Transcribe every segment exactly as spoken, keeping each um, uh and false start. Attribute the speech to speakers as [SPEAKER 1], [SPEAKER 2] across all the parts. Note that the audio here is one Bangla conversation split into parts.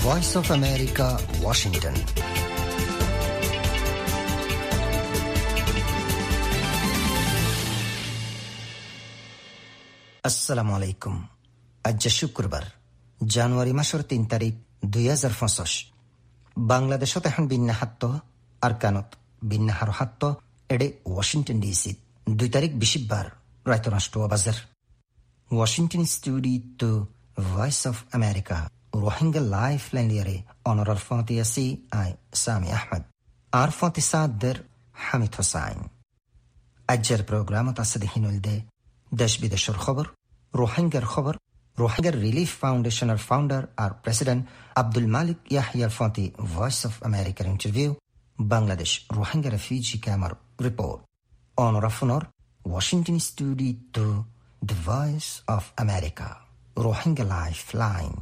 [SPEAKER 1] Voice of America, Washington. আসসালামু আলাইকুম। আজ শুক্রবার, জানুয়ারি মাসের তিন তারিখ দুই হাজার পঁচিশ। বাংলাদেশত এখন বিন্যাহাত্ত আর কানত বিন্যাহার হাত্ত এডে ওয়াশিংটন ডিসি দুই তারিখ বিশিববার রায়ত রাষ্ট্র বাজার। Washington studio Voice of America Rohingya life line লিয়ারে অনরার ফতি আসি আই সামি আহমদ আর ফতি সাদের হামিদ হোসাইন। আজের প্রোগ্রামত আছে দেহিনুল দে দেশ বিদেশের খবর, রোহিঙ্গার খবর, রোহিঙ্গার রিলিফ ফাউন্ডেশনের ফাউন্ডার আর প্রেসিডেন্ট আব্দুল মালিক ইয়াহিয়ার ফতি ভয়েস অফ আমেরিকার ইন্টারভিউ, বাংলাদেশ রোহিঙ্গা রেফিউজি ক্যাম্পের রিপোর্ট। অনরাফনর Washington studio the Voice of America Rohingya life line.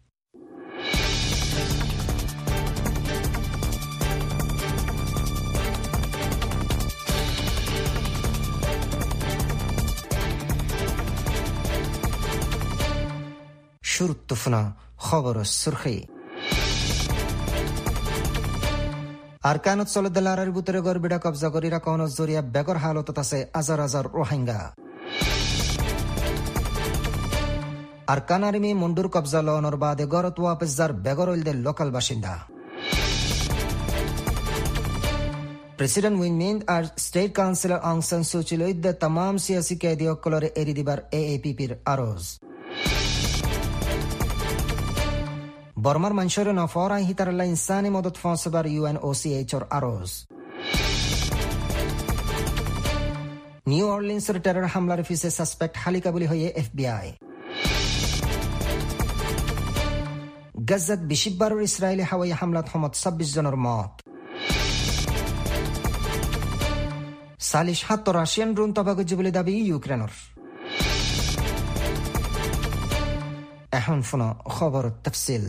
[SPEAKER 1] শুরুত্তফনা খবর সুরখি আরকানত সলদালার বুতরে গরবিডা কবজা করি রাখন জরিয়া বেগর হালতত আছে হাজার হাজার রোহিঙ্গা। আরকান আর্মি মন্ডুর কবজা লওয়ানোর বাদে গরত ওয়াপস যার বেগর হইলদের লোকাল বাসিন্দা। প্রেসিডেন্ট উইন মিন্ট আর state counsellor Aung San Suu Kyi লইদ্দে তামাম সিয়াসি কয়েদি অকলরে এরি দিবার এএপিপির আরজ। বর্মার মানুষের নফরাই হিতারাল্লা ইনসানি মদত ফসবার ইউএনওসিএইচর আরজ। নিউ অরলিন্সের টেরর হামলার ফিসে সাসপেক্ট হালিকা বলি হয়ে এফবিআই। গাজাত বিশিববারের ইসরায়েলি হাওয়াই হামলাত হমত ছাব্বিশ জনের মত। সালিশ হাত রাশিয়ান ড্রোন তবাগজ বলে দাবি ইউক্রেনের। এখন ফোনা খবর তফসিল।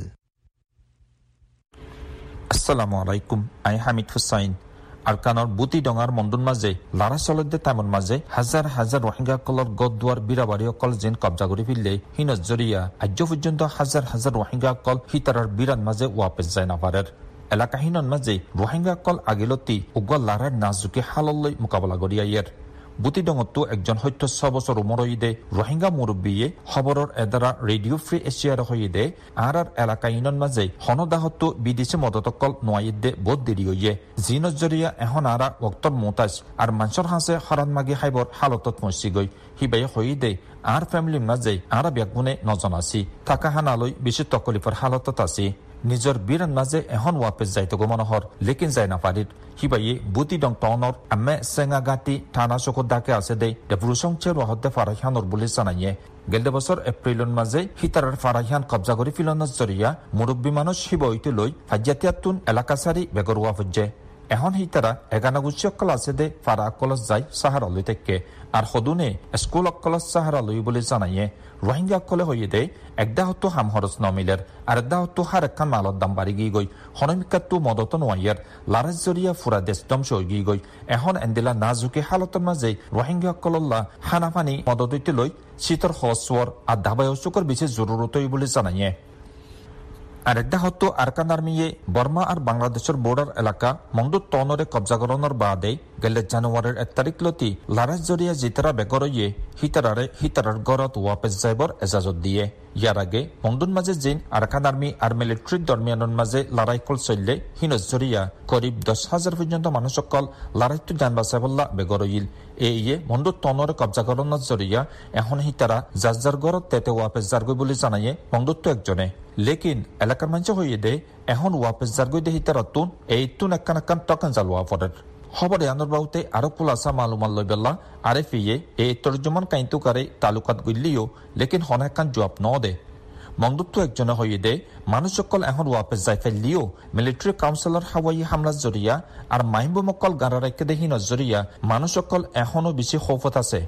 [SPEAKER 2] আসসালামু আলাইকুম। আই হামিদ হুসাইন। আরকানৰ বুটি ডঙাৰ মণ্ডুৰ মাজে লাৰা চলদে টাইমৰ মাজে হাজাৰ হাজাৰ ৰোহিংগাসকলৰ গদুৱাৰ বীৰাবাৰীসকল যেন কব্জা কৰি ফেললে সি নজৰীয়া আজ্য পৰ্যন্ত হাজাৰ হাজাৰ ৰোহিংগাসকল সীতাৰৰ বিৰাট মাজে ৱাপেছ যায় নাপাৰে। এলেকাহীনৰ মাজে ৰোহিংগাসকল আগিলতি উগ্ৰ লাৰাৰ নাজুকি হাললৈ মোকাবিলা কৰি আইয়াৰ। বুটি ডঙতো একজন সত্য ছ বছৰ উমৰইদে ৰোহিংগা মুৰব্বীয়ে খবৰৰ এদাৰা ৰেডিঅ' ফ্ৰী এছিয়াৰ হৈদে আৰ আৰ এলেকা ইনৰ মাজে হনদাহতো বিদেশী মদতকল নোৱাইদে বহুত দেৰি হৈয়ে যি নজৰীয়া এখন আৰা বক্তৰ মোতাজ আৰু মাঞ্চৰ হাঁচে হৰাণ মাগি খাইবৰ হালতত পਹੁঁচি গৈ সিবাই হৈদে আৰ ফেমিলিৰ মাজে আৰা ব্যাগুণে নজনাছি থাকা হানালৈ বেছি তকলিফৰ হালতত আছে। নিজৰ বিৰান মাজে এখন ৱাপেছ যাইতো গমনহৰ লেকিন যাই নাপাৰিত সিবাইয়ে বুটি ডং টাউনৰ আমে চেঙাগাটি থানা চকুত ডাকে আছে দে ডেপুৰুচংচেৰ ৱাহতে ফাৰাহিয়ানৰ বুলি জানায়ে। গেলদে বছৰ এপ্ৰিলৰ মাজে সীতাৰৰ ফাৰাহিয়ান কব্জা কৰি ফিলনৰ জৰিয়া মুৰব্বী মানুহ সিবইতে লৈ হাজিয়াতিয়াতুন এলেকা চাৰি বেগৰ ৱাফজে এখন সীতাৰা এগানাগুচি অকল আছে দে ফাৰা অকলত যাই চাহাৰালৈ থাকে আর সদুনে স্কুল অকলত চাহারালৈ বুলি জানায়ে। ৰোহিংগাসকলে হৈয়ে দে একদাহতো হাম খৰচ নমিলেৰ আৰু একদাহতো সাৰ এখন মালৰ দাম বাঢ়ি গৈ গৈ সনমিকাতো মদত নোৱাৰিয়াৰ লাৰাজ জৰিয়া ফুৰা দেশ ধ্বংস হৈ গৈ গৈ এখন এন্দিলা নাজুকি হালতৰ মাজে ৰোহিংগাসকলল্লা খানা পানী মদতৈতে লৈ শীতৰ সচৰ আৰু ধাবাই চুকৰ বেছি জৰুৰতই বুলি জানায়ে। আর একদাহতো আরকান আর্মিয়ে বর্মা আর বাংলাদেশের বর্ডার এলাকা মংডু টনরে কবজাকরণের বাদে গেলে জানুয়ারির এক তারিখ লতি লারাজ জরিয়া জিতারা বেগরইয়ে হিতারারে হিতারার গড়ত ওয়াপেস যাইবর এজাজত দিয়ে। ইয়ার আগে মংডুর মাঝে জিন আরকান আর্মি আর মিলিটারির দরমিয়ানের মাঝে লড়াইকল চললে হিনজ জরিয়া করিব দশ হাজার পর্যন্ত মানুষসকল লড়াইতো যান বাঁচাবল্লা বেগরইল। এই মংডুর টনরে কবজাকরণের জরিয়া এখন হিতারা যার যার গড়ত তেতে ওয়াপেস যারগৈ বুলি জানায়ে মংডুরতো একজনে। লেকিন এলাকার মানুষ হইয়ে দে এখন ওয়াপেস যারগৈ দে হিতারাতুন এইতুন একখান একখান টকান জালোয়া পড়ে। খবর আনোর বাউতে আরো খোলাসা মালুমাল লই বেলা আরে ফিয়ে এই তর্জমান কাইন্তুকারে তালুকাত গইলিও লেকিন হনাকান জবাব ন দে। মংডুতো একজনে হইয়ে দে মানুষসকল এখন ওয়াপেস যাই ফেললিও মিলিটারি কাউন্সিলর হাওয়াই হামলা জরিয়া আর মাহিবুমকল গাড়া রাখে দেখি নজরিয়া মানুষসকল এখনো বেশি খৌফত আছে।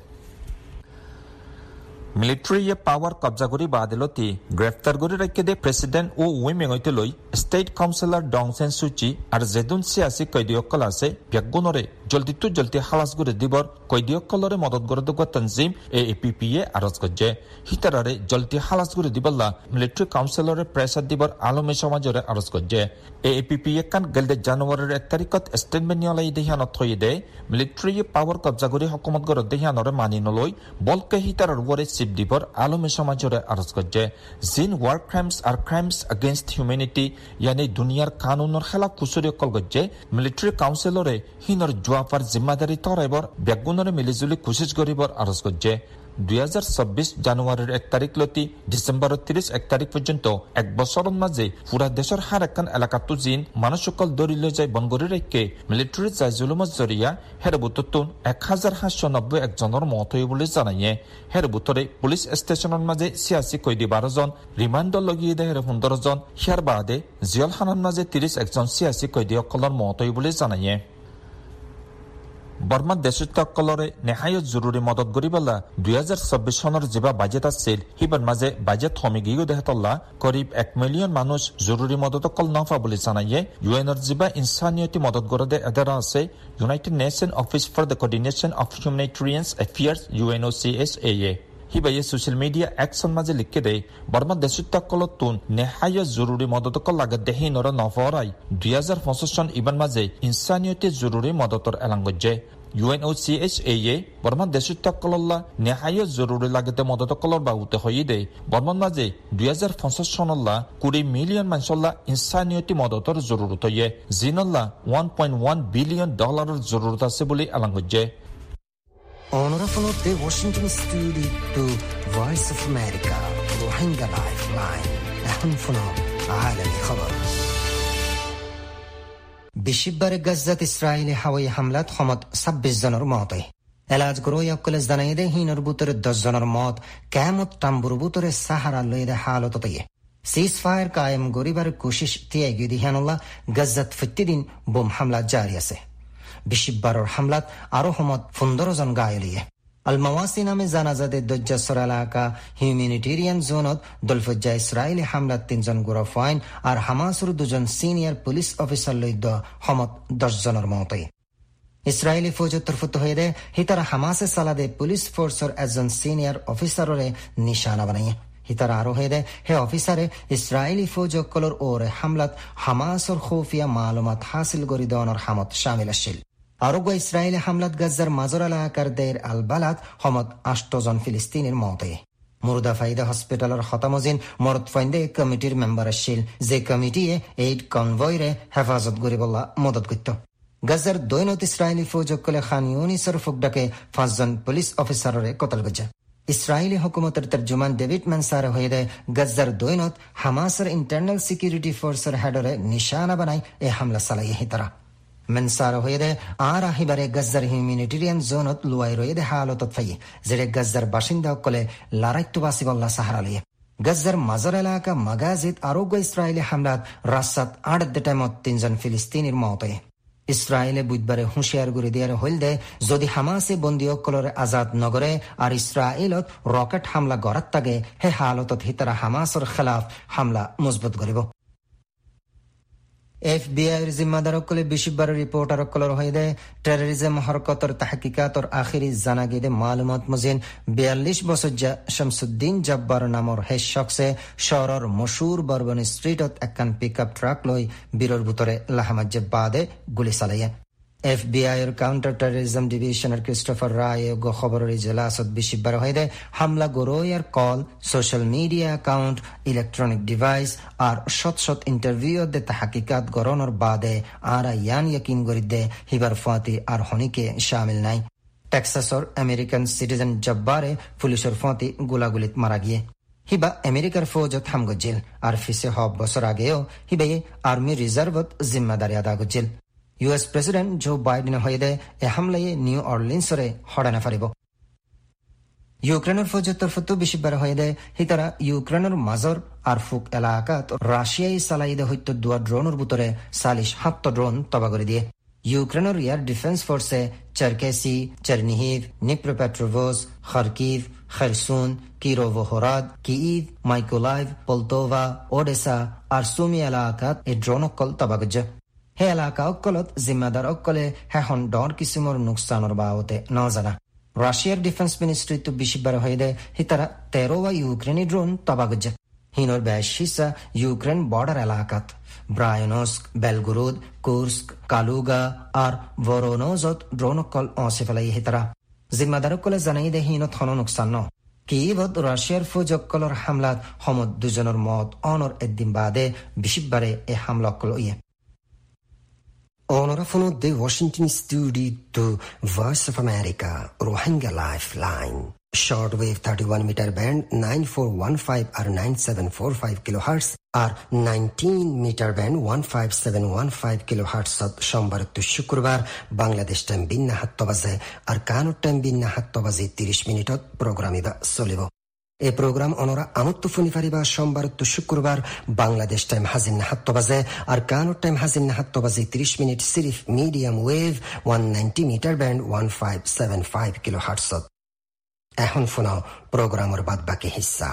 [SPEAKER 2] মিলিটারিয়ে পাওয়ার কবজা করি বাদিলতি গ্রেফতার করে রাখে দে প্রেসিডেন্ট ও উইমেঙতে লই ষ্টেট কাউন্সিলৰ ডং চেন চুচি আৰু জেদুন চিয়াচি কয়দীসকল আছে ব্যাগুণৰে জলদিটো জলদি হালাস করে দিবর কয়দীসকলরে মদত করে দেওয়া তনজিম এ এ পি পি এ আরজ করছে হিতারে জলদি হালাস করে দিবল্লা মিলিটারি কাউন্সিলরে প্রেসার দিবর আলমে সমাজরে আরজ করছে এ এ পি পি এ কান গেলদে জানুয়ারির এক তারিখত স্টেটমেন্ট নিয়ালাই দেহানত থই দে মিলিটারি পাওয়ার কবজা করে হকুমত গড় দেহানরে মানি নলই বলকে হিতারের ওরে চিপ দিবর আলমে সমাজরে আরজ করছে জিন ওয়ার ক্রাইমস আর ক্রাইমস এগেইনস্ট হিউম্যানিটি ইয়ানি দুনিয়ার কানুনের খেলাফ কুসুরি কল করছে মিলিটারি কাউন্সিলরে হিনর জোয়াফার জিম্মাদারি তরাইবর ব্যাগুণরে মিলিজুলি কোশিশ করিবর আরজ করছে দুই হাজার চব্বিশ জানুয়ারির এক তারিখ লতি ডিসেম্বর ত্রিশ এক তারিখ পর্যন্ত এক বছরের মাঝে পুরা দেশের হার একান এলাকাতো জিন মানুষ সকল দরিল যায় বনগরি রেখে মিলিটারি যায় জুলুমত জরিয়া হের বুততুন এক হাজার সাতশো নব্বই একজনের মত হয়ে বলে জানাইয়ে হের বুতরে পুলিশ স্টেশনের মাঝে ছিয়াশি কয়দি বারো জন রিমান্ডর লগিয়ে দেয় হের পনেরো জন হিয়ার বাদে জিয়ল খানার মাঝে ত্রিশ একজন ছিয়াশি কয়দি সকলের মত হয়ে বলে জানাইয়ে বর্মার দেশত্যাগকলরে নেহায়ত জরুরি মদত গরিবলা দুই হাজার চব্বিশ সনের যা বাজেট আছিল হিবার মাঝে বাজেট থমি গিয়েও দেহতল্লা করিব এক মিলিয়ন মানুষ জরুরি মদত কল নফা বলে জানাইয়ে ইউএনর যা ইনসানিয়তি মদত গড়ে এদারা আছে United Nation office for the coordination of humanitarian affairs UNO C S A A হিবাইয়ে সোশ্যাল মিডিয়া একশন মাঝে লিখে দেয় বর্মা দেশত্যাগকলত তুন নেহায়ত জরুরি মদতকল লাগে দেহি নর নফরাই দুই হাজার পঁচিশ সন ইবান মাঝে ইনসানিয়তি জরুরি মদতর এলান গজ্জে UNO C S A A Burma দেশত্যাগকলল্লা নেহায়ত জরুরি লাগতে মদতকলর বাবুতে হয়ে দেয় বর্মান মাঝে দুই হাজার পঁচিশ সনল্লা কুড়ি মিলিয়ন মানুষল্লা ইনসানিয়তি মদতর জরুরত হয়ে জিনল্লা ওয়ান পয়েন্ট ওয়ান বিলিয়ন ডলারের জরুরত আছে বলে এলান গজ্জে
[SPEAKER 1] Honorable the Washington Studio to Voice of America Rohingya Lifeline এখন ফোনো عالمي خبر বিশিববার গাজাত ইসরায়েলি হাওয়াই হামলাত হমত ছাব্বিশ জনের মতে এলাজ গরোয়া কলেজ জানাই দে হিনর বুতরে দশ জনের মত কিয়ামত তাম্বুর বুতরে সাহারা লইদে হালততে সিজ ফায়ার কায়েম গরিবার কোশিশ তিয়াই গদি হানুল্লাহ গাজাত প্রতিদিন বোম হামলা জারি আছে বিশিববারের হামলাত আরো হমত পনেরো জন গায়লিয়ে আল মাওয়াসি নামে জানাজাদে দজ্জাসর এলাকা হিউম্যানিটেরিয়ান জোনত দলফজ্জা ইসরায়েলি হামলাত তিনজন গোরফ আইন আর হামাসুর দুজন সিনিয়র পুলিশ অফিসার লইদ হমত দশ জনের মতে ইসরায়েলি ফৌজত তরফত হয়ে দে হিতারা হামাসে সালাদে পুলিশ ফোর্সর একজন সিনিয়র অফিসাররে নিশানা বানাইয়ে হিতারা আরো হয়ে দে হে অফিসারে ইসরায়েলি ফৌজকলর ওরে হামলাত হামাসর খুফিয়া মালুমাত হাসিল করি দেওয়ানোর হামত শামিল আসছিল আরোগ্য ইসরায়েলি হামলাত গাজ্জার মাজর এলাকার দের আল বালাত হমত আষ্টজন ফিলিস্তিনের মতে মুরদা ফাইদা হসপিটালের হতামজিন মরদ ফাইন্দে কমিটির মেম্বার আসছিল যে কমিটিয়ে এইড কনভয়রে হেফাজত গরিবল্লা মদত করত গাজ্জার দৈনত ইসরায়েলি ফৌজকলে খান ইউনিসের ফুকডাকে পাঁচজন পুলিশ অফিসাররে কতল গজ্জা ইসরায়েলি হুকুমতের তর্জমান ডেভিড মেনসার হয়ে দেয় গাজ্জার দৈনত হামাসের ইন্টারনাল সিকিউরিটি ফোর্সের হেডরে নিশানা বানায় এ হামলা চালাই হিতারা মেনসার হয়ে দেয় আর আহিবারে গাজ্জার হিউম্যানিটেরিয়ান জোনত লুয়াই রয়ে দে হালতত ফাইয়ে যেটা গাজ্জার বাসিন্দা কলে লারাইত্তু বাসিবল্লা সাহারা লিয়ে গাজ্জার মাজর এলাকা মাগাজিদ আরোগ্য ইসরায়েলি হামলাত রাসাত আট দে টাইমত তিনজন ফিলিস্তিনির মতে ইসরায়েলে বুধবারে হুঁশিয়ার করে দিয়ার হইল দে যদি হামাসে বন্দীসকলর আজাদ নগরে আর ইসরায়েলত রকেট হামলা গড়াত তাগে হে হালতত হিতারা হামাসর খেলাফ হামলা মজবুত করিব এফবিআইর জিম্মাদারকলে বিশিববার রিপোর্টারকলর হয়ে দেয় টেররিজম হরকতর তাহকিকাতর আখিরি জানা গেদে মালুমাত মজিন বিয়াল্লিশ বছর শামসুদ্দিন জব্বার নামর হে শখসে শহরের মশুর বর্বনী স্ট্রিটত একখান পিক আপ ট্রাক লই বীরর ভিতরে লাহামাজ্জে বাদে গুলি চালাইয়ে এফবিআইর কাউন্টার টেররিজম ডিভিশনের ক্রিস্টোফার রায় গো খবরের ইজলাসত বিশিববার হয়ে দেয় হামলা গরোয়ার কল social media account electronic device আর শত শত ইন্টারভিউ দে তাহকিকাত গরনের বাদে আর ইয়ান ইয়াকিন গরি দে হিবার ফাতি আর হনিকে শামিল নাই টেক্সাসর আমেরিকান সিটিজেন জব্বারে পুলিশের ফাতি গোলাগুলিত মারা গিয়ে হিবা আমেরিকার ফৌজত হামগজিল আর ফিসে হব বছর আগেও হিবাই আর্মি রিজার্ভত জিম্মাদারি আদা গজিল ইউএস প্রেসিডেন্ট জো বাইডেন হয়ে দেয় এ হামলায় নিউ অরলিন্সরে হড়ানা ফারিব ইউক্রেনের ফৌজের তরফত বিশিববার হয়ে দেয় হিতারা ইউক্রেনের মাজর আর ফুক এলাকাত রাশিয়াই চালাইদে হইত দুয়া ড্রোনের ভিতরে চালিশ সাত ড্রোন তবা করে দিয়ে ইউক্রেনের এয়ার ডিফেন্স ফোর্সে Cherkasy Chernihiv Dnipropetrovsk Kharkiv Kherson, Kirovohrad, Kyiv, Mykolaiv, Poltava, Odesa আর সুমি এলাকাত এই ড্রোন অকল তবাগজ হে এলাকা অকলত জিম্মাদার অকলে হেখন ডর কিসিমর নুকসানর বাওতে নজানা রাশিয়ার ডিফেন্স মিনিস্ট্রি তো বিশিবার হয়ে দে হিতারা তেরো বা ইউক্রেনি ড্রোন তবাগজ হিনোর বেশ হিসা ইউক্রেন বর্ডার এলাকাত ব্রায়নস্ক, বেলগোরোদ, কুর্স্ক, কালুগা আর ভোরোনোজত ড্রোন অকল অসে ফেলাই হিতারা জিম্মাদার অকলে জানাই দে হিনত হন নুকসান ন কিভত রাশিয়ার ফৌজ অকলর হামলাত হমদ দুজনের মত অনর এদিন বাদে বিশিবারে এ হামলা অকল ইয়ে
[SPEAKER 3] Honora from the Washington studio to Voice of America, Rohingya Lifeline. Shortwave thirty-one meter band nine four one five or nine seven four five kilohertz or nineteen meter band one five seven one five kilohertz at সোমবার to শুক্রবার বাংলাদেশ টাইম বিন্না সাত বাজে আর কানুর টাইম বিন্না সাত বাজে ত্রিশ মিনিটত প্রোগ্রামিবা চলিব এই প্রোগ্রাম অনরা আমত্ত ফুনি ফারিবা সোমবার তো শুক্রবার বাংলাদেশ টাইম হাজির সাত বাজে আর কানুর টাইম হাজির সাত বাজে ত্রিশ মিনিট সিরিফ medium wave one ninety metre band one five seven five kilohertz এখন শোনাও প্রোগ্রামের বাদ বাকি হিস্সা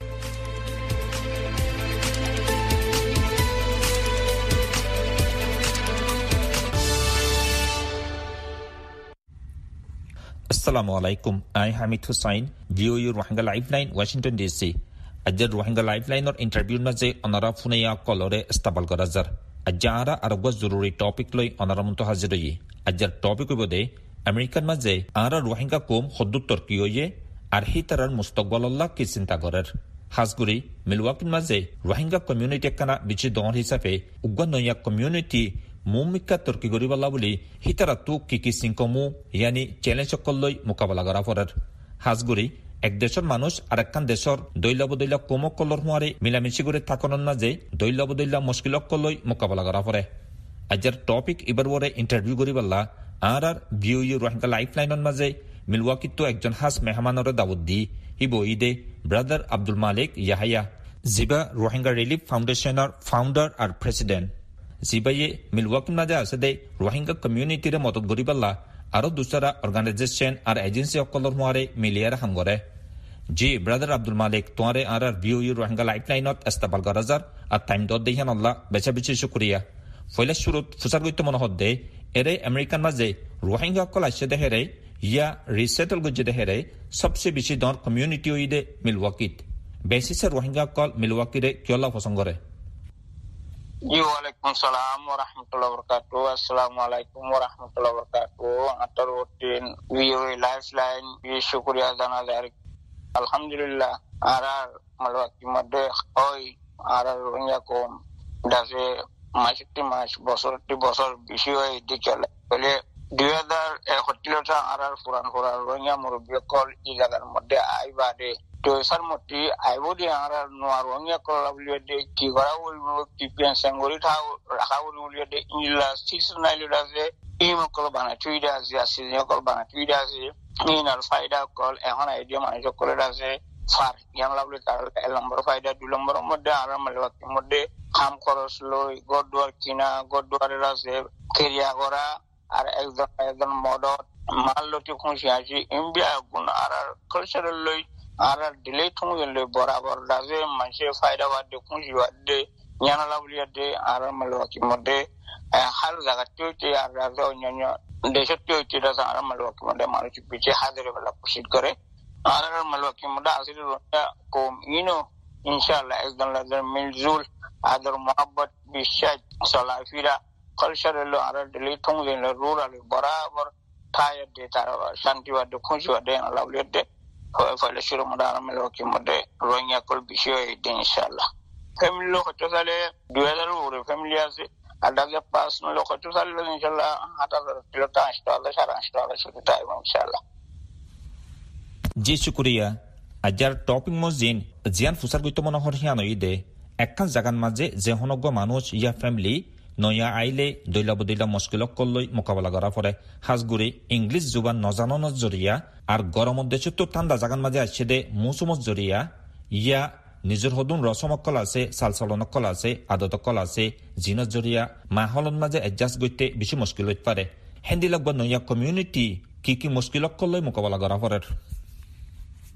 [SPEAKER 2] Assalamu alaikum. I am Hamid Hussain, V O U Rohingya Lifeline, Washington D C. Ajjar Rohingya Lifeline or interview na je onara funeya kolore istabal garazar. Ajjara aragwa zururi topic loi onara munto haziroyi. Ajjar topic ubode American maze ara Rohingya kom huddud Turkiyoye ar hitarar mustaqbalullah ki cinta gorer. Hasguri Milwaukee maze Rohingya community kana bichi don hisabe ugwa noya community মুমিকা তুর্কি গরিবাল্লা বলি হিতারা তু কিকি সিংকমু ইয়ানি চ্যালেঞ্জ সকলই মোকাবেলা করা পড়ার হাজগুড়ি এক দেশের মানুষ আর একখান দেশের দৈলাবদৈলা কোমক কলর হুয়ারে মিলামিশি করে থাকনের মাঝে দৈলাবদৈলা মুশকিল কলই মোকাবেলা করা পড়ে আজের টপিক এবার বরে ইন্টারভিউ গরিবাল্লা আর আর ভিউ ইউ রোহিঙ্গা লাইফলাইনের মাঝে মিলওয়াকি তো একজন হাস মেহমানরে দাওয়াত দি হিব ইদে ব্রাদার আব্দুল মালিক ইয়াহিয়া জিবা রোহিঙ্গা রিলিফ ফাউন্ডেশনের ফাউন্ডার আর প্রেসিডেন্ট জিবাইয়ে মিলওয়াকি মাঝে আছে দে রোহিঙ্গা কমিউনিটির মদত গরিবাল্লা আরো দুসরা অর্গানাইজেশন আর এজেন্সি অকলর মারে মিলিয়ার হাম করে জি ব্রাদার আব্দুল মালিক তোমারে আর আর ভিউ ইউ রোহিঙ্গা লাইফলাইনত ইস্তাবাল গরাজার আর টাইম দত দেহিয়ান আল্লাহ বেচা বেচি শুকরিয়া ফয়লা শুরুত ফুসার গইতে মনে হদ্দে এরে আমেরিকান মাঝে রোহিঙ্গা অকল আসছে দেহেরে ইয়া রিসেটল গজ্জে দেহেরে সবচেয়ে বেশি দর কমিউনিটি ওইদে মিলওয়াকিত বেসিসে রোহিঙ্গা অকল মিলওয়াকিরে কিয়লা পছন্দ করে
[SPEAKER 4] জি ওয়ালাইকুম সালাম ওয়া রাহমাতুল্লাহি ওয়া বারাকাতুহু আসসালামু আলাইকুম ওয়া রাহমাতুল্লাহি ওয়া বারাকাতুহু আতর ওটিন ভিওএ লাইফলাইন বি শুকরিয়া জানাজার আলহামদুলিল্লাহ আর আর মালওয়াকি মধ্যে ওই আর আর রোহিঙ্গা কম দাসে মাসটি মাস বছরটি বছর বেশি হয়ে দিকে বলে দুই হাজার একত্রিশটা আর আর পুরান পুরান রোহিঙ্গা মুরব্বী কল এই জায়গার মধ্যে আইবাদে তো সার মতি আইবদি আর আর নোয়ার রোহিঙ্গা কল বলিয়ে দে কি করা বলবো কি পেনশন গরি থাও রাখা বলিয়ে দে ইনলা সিক্স নাইলে আছে এই মকল বানা টুইডা আছে আসিয়া কল বানা টুইডা আছে ইনার ফায়দা কল এখন আইডিয়া মানুষ করে আছে ফার ইয়ান লাভলি তার এক নম্বর ফায়দা দুই নম্বরের মধ্যে আর মালওয়াকির মধ্যে কাম খরচ লই গড়দুয়ার কিনা গড়দুয়ারের আছে কেরিয়া করা আর একজন একজন মদত মাল লটি খুঁজে আসি ইন্ডিয়া গুণ আর আর কালচারাল লই আর আর ডিলে ঠুঁগে লই বরাবর রাজে মানুষের ফায়দা বাদে খুঁজি বাদে ইয়ান লাভলি দে আর মালওয়াকির মধ্যে হাল জায়গা তৈরি আর রাজা অন্যান্য দেশের তৈরি রাজা আর মালওয়াকির মধ্যে মানুষ পিছিয়ে হাজারে বেলা প্রসিদ্ধ করে আর আর মালওয়াকির মধ্যে আসলে কম ইনো ইনশাআল্লাহ একজন লাজার মিলজুল আদর মোহাব্বত বিশ্বাস চলাফেরা কালচারাল আর ডিলে ঠুঁগে রুরাল বরাবর ঠায় দে তার শান্তিবাদ খুঁজি বাদে লাভলি দে ফলে শুরু মধ্যে আর মালওয়াকির মধ্যে রোহিঙ্গা কল বিষয় ইনশাআল্লাহ ফ্যামিলি লোক হতে চাইলে দুই হাজার উপরে ফ্যামিলি আছে আর ডাকে পাঁচ লোক হতে চাইলে ইনশাল্লাহ আট হাজার কিলোটা আসতে হবে সাড়ে আসতে হবে শুধু তাই ইনশাল্লাহ
[SPEAKER 2] জি শুক্রিয়া আজার টপিক মজিন জিয়ান ফুসার গইতো মনোহর হিয়ান ইদে একখান জাগান মাঝে যে হনগ্য মানুষ ইয়া ফ্যামিলি নয়া আইলে দৈলা বদৈলা মুশকিলক কলই মোকাবেলা করা পড়ে হাজগুড়ি ইংলিশ জুবান নজানন জরিয়া আর গরম দেশে তো ঠান্ডা জাগান মাঝে আসছে দে মৌসুমত জরিয়া ইয়া নিজের হদুন রসমকল আছে সালসলনকল আছে আদতকল আছে জিনত জরিয়া মাহলন মাঝে এডজাস্ট গইতে বেশি মুশকিল হইতে পারে হেন্দি লাগব নয়া কমিউনিটি কি কি মুশকিলক কলই মোকাবেলা করা পড়ে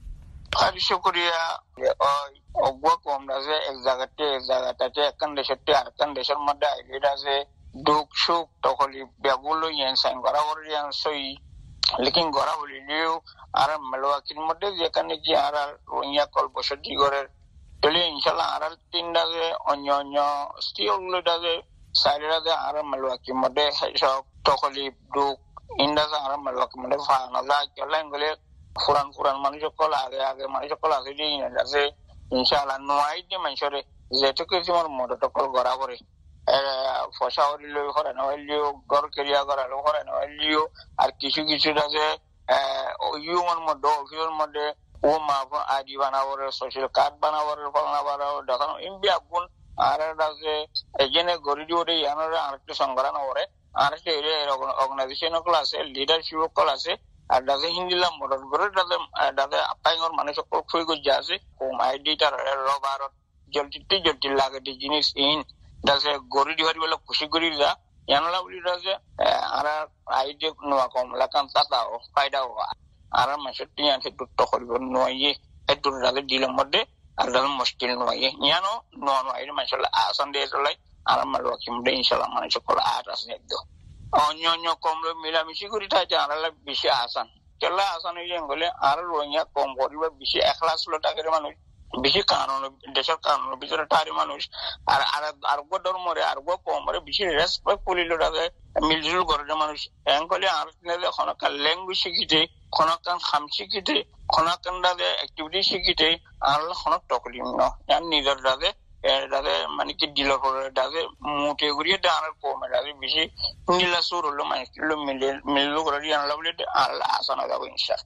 [SPEAKER 4] Hari shukriya oi ogwa komda je ek jagate ek jagate ekkan deshte arkan deshar modde aida je duk shuk tokoli bebulo yen san gora oriyan soi lekin gora boliliu আর মেলওয়াকির মধ্যে যেখানে যে আর রোহিঙ্গা কল বসতি করে তাহলে ইনশাল্লাহ আর তিনটা যে অন্য অন্য স্টিলগুলো যে সাইডেরা যে আর মেলওয়াকির মধ্যে সব তখলি দুক ইন্ডাজ আর মেলওয়াকির মধ্যে ফানা যায় কেলেন গলে পুরান পুরান মানুষ কল আগে আগে মানুষ কল আছে যে ইন্ডাজে ইনশাল্লাহ নয় যে মানুষরে যেটুকু তোমার মদত কল গড়া করে ফসা হইলেও করে না হইলেও গড় কেরিয়া গড়ালো করে না হইলেও আর কিছু কিছু যে ইউমার মধ্যে অফিসের মধ্যে ও মা আইডি বানাবার সোশ্যাল কার্ড বানাবার পালনা বাড়াও দেখানো ইন্ডিয়া গুণ আর আছে এজেনে গরিবি ওরে ইয়ানোরা আরেকটা সংগঠন করে আরেকটা অর্গানাইজেশন কল আছে লিডারশিপ কল আছে আর দাদা হিন্দিলাম মদত করে দাদা দাদা আপাইঙ্গর মানুষ কল খুই গজ্জা আছে কোম আইডিটার রবার জলটি জলটি লাগে দি জিনিস ইন দাদা গরিবি হরি বলে খুশি করি যা ইয়ানোলা বলি দাদা আর আইডি নোয়া কম লাকান তাতাও ফায়দাও আর মানুষের টিয়া একটু তকরিব নয় একটু দাদা দিলের মধ্যে আর দাদা মুশকিল নয় ইয়ানো নোয়া নয় মানুষের আসান দিয়ে চলাই আর মালওয়াকি মধ্যে ইনশাল্লাহ মানুষ সকল আর আসে একদম অন্য অন্য কমলে মিলামিশি করে থাকে আর বেশি আসান চলে আসান হয়ে গেলে আর রোহিঙ্গা কম করিব বেশি এক লাখ ষোলো টাকার মানুষ বেশি কারণ দেশের কারণ ভিতরে তারি মানুষ আর আর গো ধর্মরে আর গো কমরে বেশি রেসপেক্ট করিল মিলজুল করে মানুষ এন করলে আর খনকার ল্যাঙ্গুয়েজ শিখিতে খনকান খাম শিখিতে খনকান দাদে অ্যাক্টিভিটি শিখিতে আর খনক তকলিম ন নিজের দাদে দাদে মানে কি ডিল করে দাদে মুটে ঘুরিয়ে আর কমে দাদে বেশি নীলা সুর হলো মানে মিলে মিলু করে আনলা বলে আল্লাহ আসানা যাবো ইনশাআল্লাহ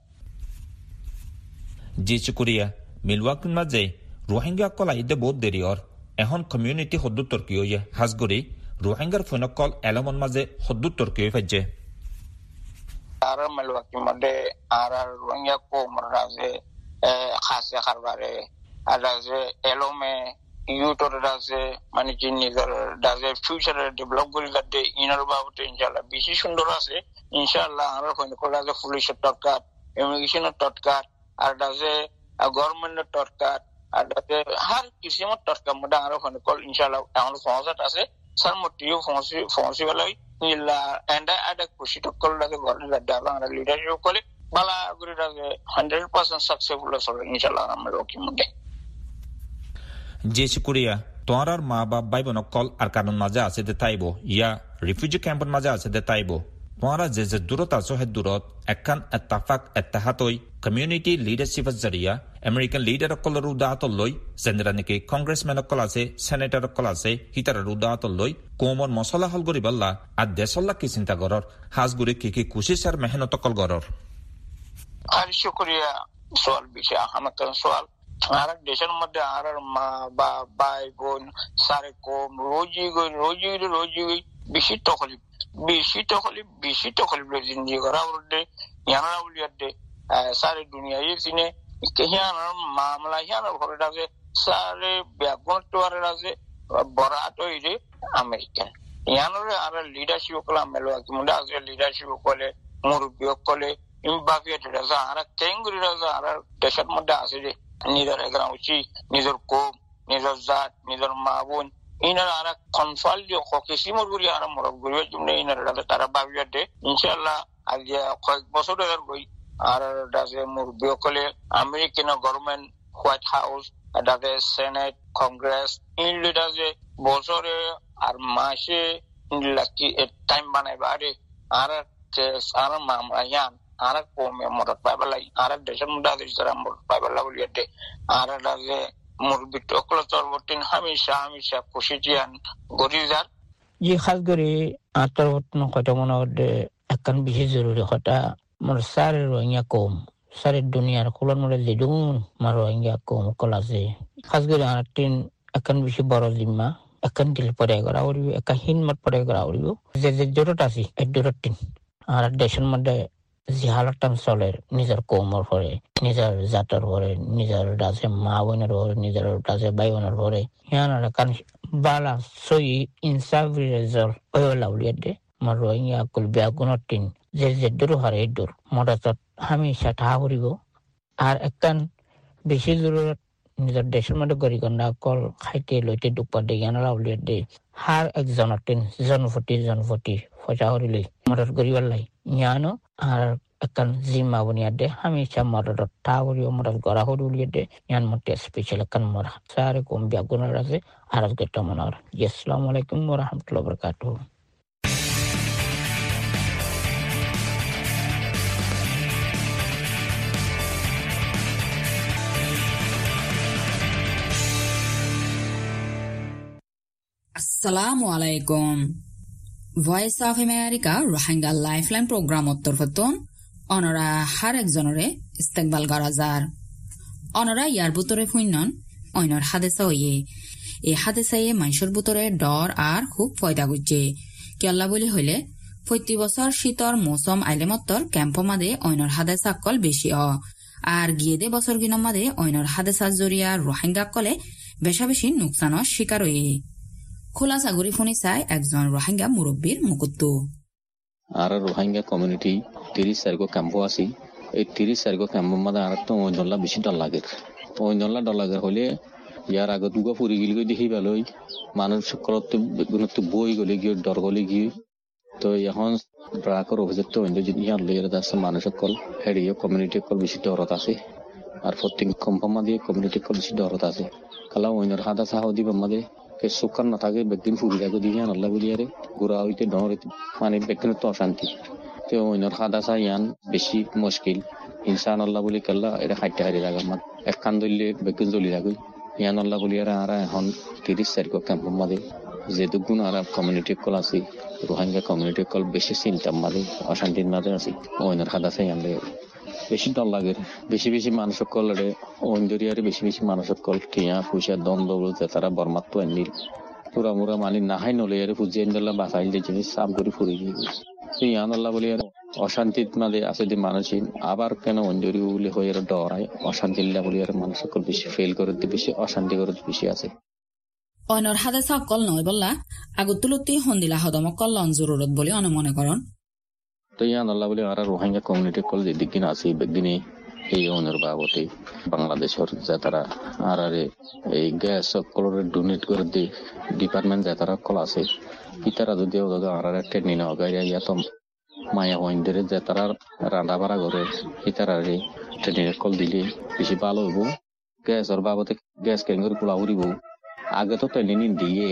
[SPEAKER 2] জি শুকরিয়া মিলওয়াকির মাঝে রোহিঙ্গা কল আইদে বহুত দেরি অর এখন কমিউনিটি হদ্দুত তর্কি হইয়া হাজগরি রোহিঙ্গার ফোনকল এলমন মাঝে হদ্দুত তর্কি হয়ে ফেলছে
[SPEAKER 4] আর মিলওয়াকির মধ্যে আর রোহিঙ্গা কোমর রাজে খাসে খারবারে আর রাজে এলমে ইউটোর রাজে মানে কি নিজের রাজে ফিউচারে ডেভেলপ করে যাতে ইনার বাবতে ইনশাআল্লাহ বেশি সুন্দর আছে ইনশাআল্লাহ আর ফোনকল রাজে পুলিশের টটকার ইমিগ্রেশনের টটকার আর রাজে গভর্নমেন্টের টটকার আর হার কিসিমের টটকার মধ্যে আরো ফোনকল ইনশাআল্লাহ এমন পৌঁছাত আছে সার মটিও পৌঁছি পৌঁছি বেলায় নিলা এন্ডা আডা খুশি টকল লাগে গভর্নমেন্ট দাবা আর লিডারশিপ করে বালা করে রাজে হান্ড্রেড পার্সেন্ট সাকসেসফুল হবে ইনশাআল্লাহ আমরা রকি মধ্যে
[SPEAKER 2] যে শুকরিয়া তোমার আর মা বাপ ভাই বোন কল আর কারণ মাঝে আছে দে তাইব ইয়া রিফিউজি ক্যাম্পের মাঝে আছে দে তাইব তোমারা যে যে দূরত আছো হে দূরত একখান এত্তাফাক এত্তাহাতই কমিউনিটি লিডারশিপ জরিয়া আমেরিকান লিডার কলর উদাহত লই জেন্দ্রা নাকি কংগ্রেসম্যান কল আছে সেনেটর কল আছে হিতার উদাহত লই কোমর মশলা হল গরি বল্লা আর দেশল্লা কি চিন্তা করর হাজগুড়ি কি কি কুশিস আর মেহনত কল গরর
[SPEAKER 4] আর শুকরিয়া সোয়াল বিষয় আমাকে সোয়াল আর দেশের মধ্যে আর মা বা ভাই বোন সারে কম রোজি রোজি রোজি বেশি তকলিফ বেশি তকলিফ বেশি তকলিফ জিন্দগি করা বলতে ইয়ানা বলিয়াতে সারে দুনিয়া ইসিনে কেহিয়ানা মামলা হিয়ানা ঘরে আছে সারে ব্যাগুন টোয়ারে আছে বরাত হইরে আমেরিকান ইয়ানরে আর লিডারশিপ কলা মেলওয়াকি মুন্ডা আছে লিডারশিপ কলে মুরব্বি কলে ইমবাফিয়াতে আছে আর কেঙ্গুরি আছে আর দেশের মধ্যে আছে যে নিজের এগ্রা উচি নিজের কোম নিজের জাত নিজের মা বোন ইনার আর কনফাল যে কিসিমর গুলি আর মরব গুলি জন্য ইনার তারা ভাবিয়াতে ইনশাআল্লাহ আজ কয়েক বছর ধরে গই আর দাসে মুরব্বি কলে আমেরিকান গভর্নমেন্ট হোয়াইট হাউস দাসে সেনেট কংগ্রেস ইন লিডারে বছরে আর মাসে লাকি টাইম বানাই বারে আর আর মামলা ইয়ান আর কমে মদত পাইবালাই আর দেশের মধ্যে আদেশরা মদত পাইবালা বলিয়াতে আর দাসে মুরব্বি টকল চরবর্তিন হামেশা হামেশা খুশি জিয়ান গরিজার
[SPEAKER 5] জি খাস করে আতরবর্তন কত মনে হতে একখান বেশি জরুরি কথা মোর সারে রোহিঙ্গা কম সারে দুনিয়ার খোলার মধ্যে যেদুন মার রোহিঙ্গা কম কল আছে খাস করে আর তিন একখান বেশি বড় জিম্মা একখান দিল পরে করা উড়িব একা হিনমত পরে করা উড়িব যে যে জরুরত আছে এই জরুরত তিন আর দেশের মধ্যে যে হালাটান চলে নিজের কৌমর পরে নিজের জাতর পরে নিজের ডাসে মা বোনের পরে নিজের ডাসে ভাই বোনের পরে হিয়ানার কান বালা সই ইনসাফ রেজাল্ট ওই লাউলিয়া দে মার রোহিঙ্গা কুল ব্যাগুনের তিন যে যে দূর হারে দূর মদত হামেশা ঠাহা করিব আর একখান বেশি জরুরত নিজের দেশের মধ্যে গরিগন্ডা কল খাইতে লইতে দুপা দিয়ে জ্ঞান লাউলিয়ে দে হার একজনের টেন জনফটি জনফটি ফসা হরিলে মদত করিবার লাই ইয়ানো আর একখান জিম্মা বনিয়া দে হামেশা মদত তা করিও মদত করা হরিয়ে দে ইয়ান মধ্যে স্পেশাল একখান মরা সারে কম বিয়াগুণের আছে আর আজকে মনার জি আসসালামু আলাইকুম ওয়া রাহমাতুল্লাহি ওয়া বারাকাতুহু।
[SPEAKER 6] আসসালামু আলাইকুম। Voice of America Rohingya lifeline programme উত্তরফতন অনরা হার একজনরে ইস্তেকবাল করা যার অনরা ইয়ার বুতরে ফুইনন অইনর হাদেসা হইয়ে এই হাদেসাইয়ে মানুষের বুতরে ডর আর খুব ফয়দা গুজছে কেল্লা বলি হইলে প্রতি বছর শীতর মৌসুম আইলে মত্তর ক্যাম্প মাদে অইনর হাদেসা কল বেশি অ আর গিয়ে দে বছর গিন মাদে অইনর হাদেসা জরিয়া রোহিঙ্গা কলে বেশা বেশি নুকসানৰ শিকার হইয়ে খোলা সাগরি ফোনে চাই একজন রোহিঙ্গা মুরব্বীর মুকুত্তু
[SPEAKER 7] আর রোহিঙ্গা কমিউনিটি তিরিশ চারিগো ক্যাম্প আছে এই তিরিশ চারিগো ক্যাম্প মধ্যে আর তো ওই ডল্লা বেশি ডর লাগে ওই ডল্লা ডর লাগে হলে ইয়ার আগত দুগা ফুরি গিলি গই দেখি পেলই মানুষ সকলতে গুণত্ব বই গলি গিয়ে ডর গলি গিয়ে তো এখন ব্রাকর অভিযোগ তো অন্য যদি ইয়ার লইয়ার আছে মানুষ সকল হেডিও কমিউনিটি কল বেশি ডরত আছে আর প্রত্যেক কম্পমা দিয়ে কমিউনিটি কল বেশি ডরত আছে কালা ওইনর হাদা সাহ দিব আমাদের সুখান না থাকে ব্যক্তিন ফুরি থাকে দিয়ে আল্লাহ বলিয়ারে গুড়া হইতে ডরে মানে ব্যক্তির তো অশান্তি তো অন্যর খাদা চা ইয়ান বেশি মুশকিল ইনসান আল্লাহ বলি কাল্লা এটা খাইতে হারি লাগে আমার এক কান ধরলে ব্যক্তিন জ্বলি থাকে ইয়ান আল্লাহ বলিয়ারে আর এখন তিরিশ তারিখ ক্যাম্প মাদে যেহেতু গুণ আর কমিউনিটি কল আছে রোহিঙ্গা কমিউনিটি কল বেশি চিন্তার মাঝে অশান্তির মাঝে আছে অন্যর খাদা চা ইয়ান লাগে বেশি ডর লাগে বেশি বেশি মানুষ কল অন্দরিয়ারে বেশি বেশি মানুষ কল টিয়া পয়সা দ্বন্দ্ব বলতে তারা বর্মাত্ম আনিল পুরা মুরা মানি নাহাই নলিয়ারে পুজি আনলা বাসাইল যে জিনিস সাম করে ফুরি গিয়ে ইয়ান আল্লাহ বলি আর অশান্তির মাঝে আছে যে মানুষ আবার কেন অন্দরি বলে হয়ে ডরায় অশান্তিল্লা বলি আর মানুষ কল বেশি ফেল করে বেশি অশান্তি করে বেশি আছে
[SPEAKER 6] অনর হাদে সকল নয় বললা আগুতুলতি হন্দিলা হদমকল লন জরুরত বলে অনে মনে করেন
[SPEAKER 7] তো ইয়ান আল্লাহ বলে আর রোহিঙ্গা কমিউনিটি কল যে দিন আছে বেগদিনে এই অনের বাবতে বাংলাদেশের যে তারা আর এই গ্যাস কলরে ডোনেট করে দি ডিপার্টমেন্ট যে তারা কল আছে ইতারা যদি আর ট্রেনিং হগাইয়া ইয়াত মায়া হইন্দের যে তারা রান্না বাড়া করে ইতারারে ট্রেনিং কল দিলে বেশি ভালো হইব গ্যাসের বাবতে গ্যাস কেন করে পোলা উড়িব আগে তো ট্রেনিং দিয়ে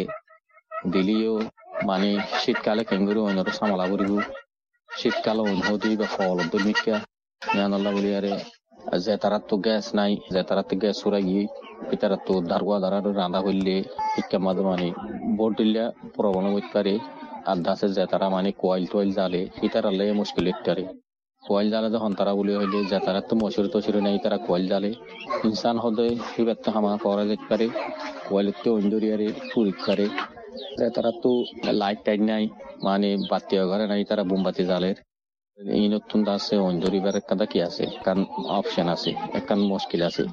[SPEAKER 7] দিলেও মানে শীতকালে কেন করে অন্যর সামলা করিব শীতকালে অনুভূতি বা ফল মিকা ইয়ান আল্লাহ বলি আরে যে তারা তো গ্যাস নাই যে তারা তো গ্যাস উড়াই গিয়ে তারা তো দারগুয়া দ্বারা রান্না করলে শিক্ষা মাঝে মানে বোট দিল্লা প্রবণ হইতে পারে আর দাসে যে তারা মানে কোয়াইল টোয়াইল জালে ইতার আল্লাহ মুশকিল ইত্যারে কোয়াইল জালে যখন তারা বলি হইলে যে তারা তো মশুরি টসুরি নাই তারা কোয়াইল জালে ইনসান হদে হিবাত্তা হামা করা যেতে পারে কোয়াইলের তো অন্দরিয়ারে পুরি করে যে তারা তো লাইট টাইট নাই মানে বাতি ঘরে নাই তারা বোমবাতি জালের এই নতুন আছে অঞ্জরিবার কাদা কি আছে কারণ অপশন আছে একখান মুশকিল আছে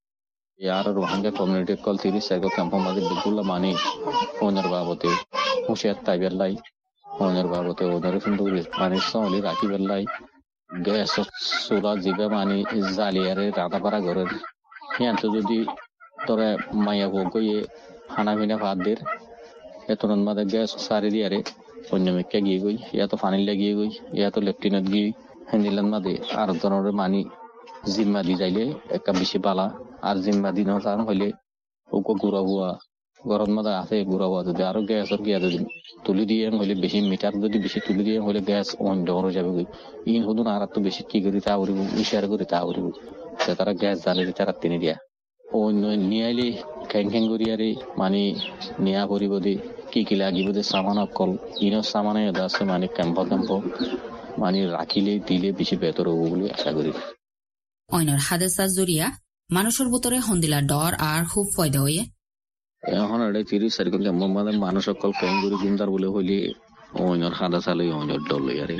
[SPEAKER 7] আর রোহিঙ্গা কমিউনিটি কল তিরিশ চারিগো ক্যাম্প মাঝে বিপুল মানে ওনার বাবতে হুঁশিয়ার তাইবের লাই ওনার বাবতে ওনার কিন্তু মানে সহলি রাখি বেলাই গ্যাস চোরা জিবে মানে জালিয়ারে রাধা পাড়া ঘরের হ্যাঁ তো যদি তোরা মাইয়া ভোগ গিয়ে খানা পিনা ভাত দের এত মাঝে গ্যাস সারি দিয়ারে অন্য মেকা গিয়ে গই ইয়া তো ফানিল লাগিয়ে গই ইয়া তো লেফটিনেন্ট গিয়ে হ্যান্ডিলার মাঝে আর ধরনের মানি জিম্মা দি যাইলে একটা বেশি বালা আর জিম্মা দিন কারণ হইলে ওকে গুড়া হুয়া গরম মাঝে আছে গুড়া হুয়া যদি আরো গ্যাসের গিয়া যদি তুলি দিয়ে হইলে বেশি মিটার যদি বেশি তুলি দিয়ে হইলে গ্যাস অন্য হয়ে যাবে গই ইন হদুন আর তো বেশি কি করি তা করিব ইশারা করি তা করিব তারা গ্যাস জ্বালে তারা তিনি দিয়া অন্য নিয়ে আইলে খ্যাং খ্যাং করিয়ারে মানে নিয়া পরিব দি কি কি লাগিব যে সামান অকল ইনো সামানে আছে মানে ক্যাম্প ক্যাম্প মানে রাখিলে দিলে বেশি বেতর হবো বলে আশা করি
[SPEAKER 6] অইনর হাদেসা জরিয়া মানুষের ভিতরে হন্দিলা ডর আর খুব ফয়দা হয়ে
[SPEAKER 7] এখন এটা তিরিশ তারিখ মানে মানুষ অকল ক্যাঙ্গুরি গুমদার বলে হইলে অইনর হাদাসা লই অইনর ডর লই আরে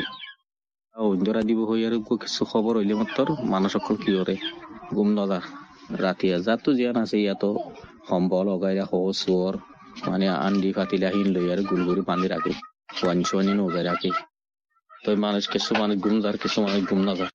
[SPEAKER 7] অইনরা দিব হই আর কিছু খবর হইলে মাত্র মানুষ অকল কি করে গুম নদা রাতিয়া যাতো জিয়ান আছে ইয়াতো সম্বল অগাইরা হো চোর মানে আন্দি ফাটিলা হিন লই আর গুলগুড়ি বান্ধি রাখে ওয়ান সোয়ানি নগাই রাখে তো মানুষ কিছু মানে গুম যার কিছু মানে গুম না যায়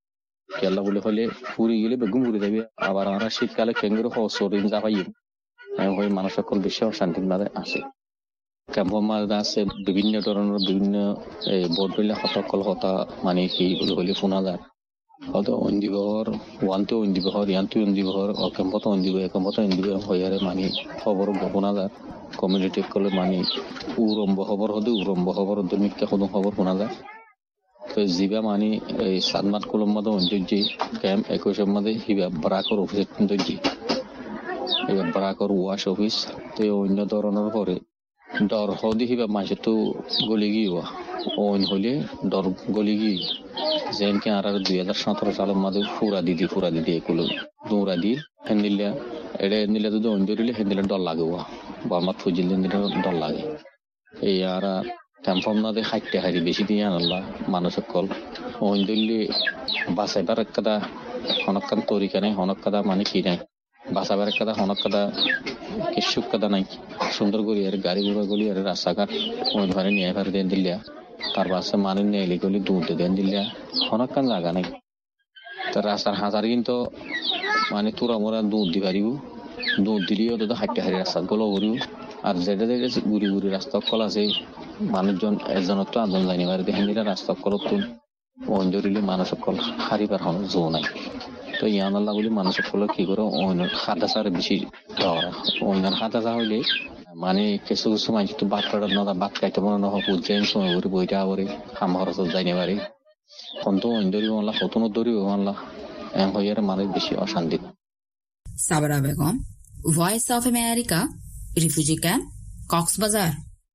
[SPEAKER 7] কেলা বলে হলে পুরি গেলে বেগুন পুরি দেবে আবার আমরা শীতকালে কেঙ্গুরু হরিণ যা পাই ওই মানুষ সকল বেশি অশান্তির মাঝে আসে ক্যাম্পের মাঝে আছে বিভিন্ন ধরনের বিভিন্ন বোর্ড হইলে হতকল হতা মানে কি বলে হলে শোনা যায় হয়তো অন্দিবহর ওয়ানতে অন্দিবহর ইয়ান্তে অন্দিবহর অকেম্পত অন্দিব একেম্পত অন্দিব হইয়ারে মানে খবর শোনা যায় কমিউনিটি কলে মানে উরম্ব খবর হতে উরম্ব খবর মিথ্যা কোনো খবর শোনা যায় তো জিবা মানে এই সাতমাত কলম মধ্যে অঞ্জজি ক্যাম্প একুশের মধ্যে হিবা ব্রাকর অফিস অঞ্জজি এবার ব্রাকর ওয়াশ অফিস তো অন্য ধরনের পরে ডর হদি হিবা মাসে তো গলি গিয়ে অন হলে ডর গলি গিয়ে যেনকে আর দুই হাজার সতেরো সালের মধ্যে ফুরা দিদি ফুরা দিদি এগুলো দৌড়া দি হ্যান্ডিলা এটা হ্যান্ডিলা যদি অন ধরিলে হ্যান্ডিলা ডর লাগে বা আমার ফুজিল ডর লাগে এই আর ক্যাম্পম না দিয়ে হাইটে হারি বেশি দিয়ে আনলা মানুষের কল অন ধরলে বাসাইবার একটা হনকান তরিকা নেই হনকাদা মানে কি নাই বাসাবার একটা হনকাদা কিছু কাদা নাই সুন্দর করি আর গাড়ি ঘোড়া গলি আর রাস্তাঘাট ওই ঘরে নিয়ে ফের দেন দিল্লা তার বাসে মানুষ নিয়ে এলি গলি দুধ দেন দিল্লা হনকান জায়গা নাই তার রাস্তার হাজার কিন্তু মানে তোরা মোরা দুধ দি পারিব দুধ দিলেও তো হাইটে হারি রাস্তা গুলো করিব আর যেটা যেটা ঘুরি ঘুরি রাস্তা কল আছে মানুষজন এজনত তো আন্দোলন জানি পারে দেখেন দিলে রাস্তা কলত ওন ধরিলে মানুষ কল হারিবার হন জো নাই তো ইয়ান আল্লাহ বলি মানুষ কল কি করে ওন খাদা সার বেশি দেওয়া ওন খাদা যা হইলে মানে কিছু কিছু মানুষ তো বাদ কাটার না বাদ খাইতে মনে না হোক উজ্জয়ন সময় করে বইটা করে খাম খরচ যাইনি পারে এখন তো ওন ধরিব আল্লাহ কতন ধরিব আল্লাহ এম হইয়ার মানুষ বেশি অশান্তি।
[SPEAKER 6] Sabra Begum, voice of America, refugee camp, Cox's Bazar.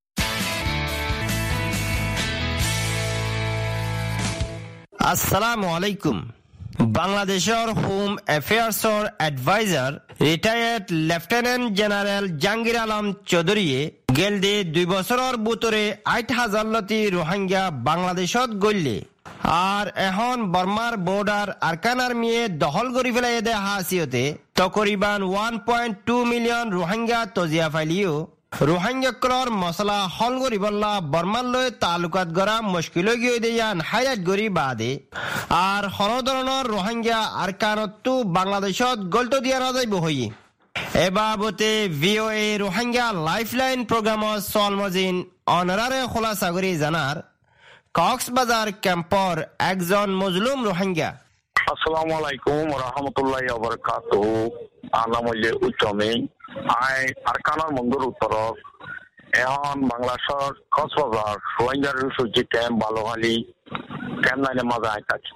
[SPEAKER 8] আসসালামু আলাইকুম। বাংলাদেশের হোম এফেয়ার্সর adviser retired lieutenant general Jahangir Alam চৌধুরীয়ে গেলদে দুই বছরের ভিতরে আট হাজার লতি রোহিঙ্গা বাংলাদেশত গড়লে আর এখন বর্মার বর্ডার আরকান আর্মিয়ে দখল করে ফেলাই দেখা আসিতে তকরিবান one point two million Rohingya তজিয়া ফাইলিও রোহিঙ্গাকলর মশলা হল গরি বল্লা বর্মার লয় তালুকাত গড়া মুশকিল গিয়ে দিয়ান হাইলাইট গরি বাদে আর হন ধরনের রোহিঙ্গা আরকানতো বাংলাদেশত গল্ট দিয়া না যাইব হই এ বাবতে ভিওএ রোহিঙ্গা লাইফলাইন প্রোগ্রামত সলমজিন অনারারে খোলাসা করি জানার কক্সবাজার ক্যাম্পর একজন মজলুম রোহিঙ্গা।
[SPEAKER 9] আসসালামু আলাইকুম রহমতুল্লাহি ওয়া বারাকাতুহু। আনাম হইলে উচ্চমে আই আরকানের মন্দুর উত্তরক এখন বাংলাদেশের Cox's Bazar Rohingya refugee camp Balukhali camp নাইনে মাঝে আই থাকি।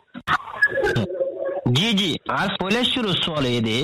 [SPEAKER 8] জি জি আজ পয়লা শুরু চলে দে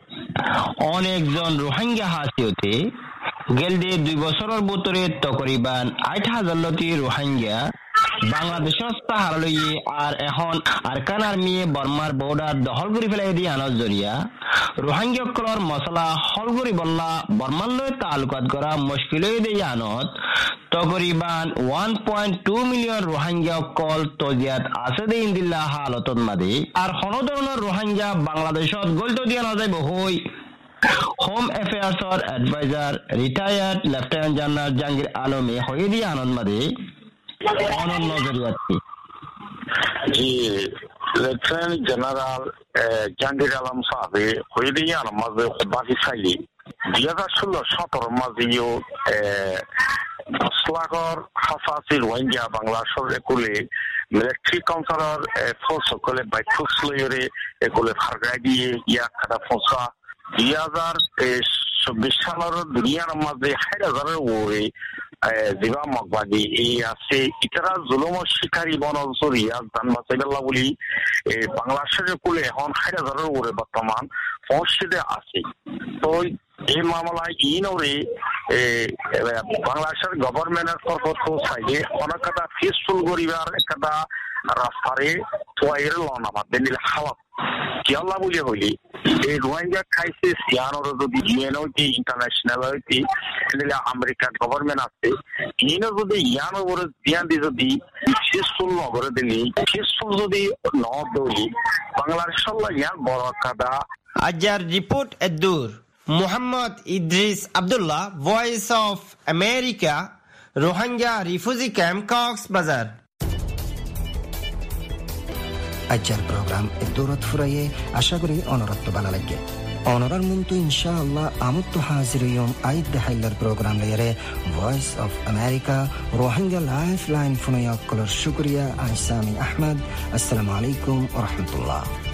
[SPEAKER 8] অনেকজন রোহিঙ্গা হাসিওতে গেলদে দুই বছরের ভিতরে তকরিবান আট হাজার লতি রোহিঙ্গা বাংলাদেশের সাহারা লইয়ে আর এখন আরকান আর্মি বর্মার বর্ডার দখল করে ফেলাই দিয়ে আনার জরিয়া রোহিঙ্গাকলর মশলা হল করে বললা বর্মার লয় তালুকাত করা মুশকিল দিয়ে আনত তকরিবান one point two million Rohingya কল তজিয়াত আছে দে ইন্দিল্লা হালতত মাদে আর হন ধরনের রোহিঙ্গা বাংলাদেশত গল্ট দিয়া না যাইব হই হোম এফেয়ার্সর adviser retired lieutenant general Jahangir আলমে হয়ে দিয়ে আনন্দ মাদে অনন্য জরিয়াতি।
[SPEAKER 9] জি লেফটেন্যান্ট জেনারেল জাহাঙ্গীর আলম সাহেবে হয়ে দিয়ে আনন্দ মাঝে বাকি চাইলি দুই হাজার ষোলো সতেরো মাঝেও দশ লাখর হাসাসি রোহিঙ্গা বাংলাদেশের একুলে মিলিটারি কাউন্সিলর ফোর্স সকলে বাই ফোর্স লইরে একুলে ফারগাই দিয়ে ইয়া খাটা ফোসা দুই হাজার চব্বিশ সালের দুনিয়ার মাঝে হাজার হাজারের ওরে জিবা মগবাদী এই আছে ইতারা জুলুমের শিকারী বনজরিয়া জান বাঁচাইবেলা বলি বাংলাদেশের কুলে এখন হাজার হাজারের ওরে বর্তমান পৌঁছতে আছে। তো এই মামলায় ইনরে বাংলাদেশের গভর্নমেন্টের পক্ষ সাইডে অনেক একটা পিসফুল গরিবার একটা রাস্তারে তোয়াইরে লন আমাদের নিলে হাওয়া কিয়াল্লা বলে হইলি এই রোহিঙ্গা ক্রাইসিস ইয়ানোর যদি ইউএন হইতে ইন্টারন্যাশনাল হইতে নিলে আমেরিকার গভর্নমেন্ট আছে ইনো যদি ইয়ান ওপরে ধ্যান দিয়ে যদি পিসফুল নগরে দিলি পিসফুল যদি ন দলি বাংলাদেশের ইয়ান বড় কাদা
[SPEAKER 8] আজার রিপোর্ট এদুর Mohammad Idris Abdullah Voice of America Rohingya refugee camp কক্সবাজার।
[SPEAKER 1] আজ্জার প্রোগ্রাম দৌরত ফুরাইয়ে আশা করি অনরত্ব বালা লাগে অনরার মন্তু ইনশাআল্লাহ আমত্ত হাজির ইয়ম আইদ দেহাইলার প্রোগ্রাম লেয়ারে Voice of America Rohingya life line ফুনয়াক্কলর শুক্রিয়া আইসামি আহমদ আসসালামু আলাইকুম ওয়া রাহমাতুল্লাহ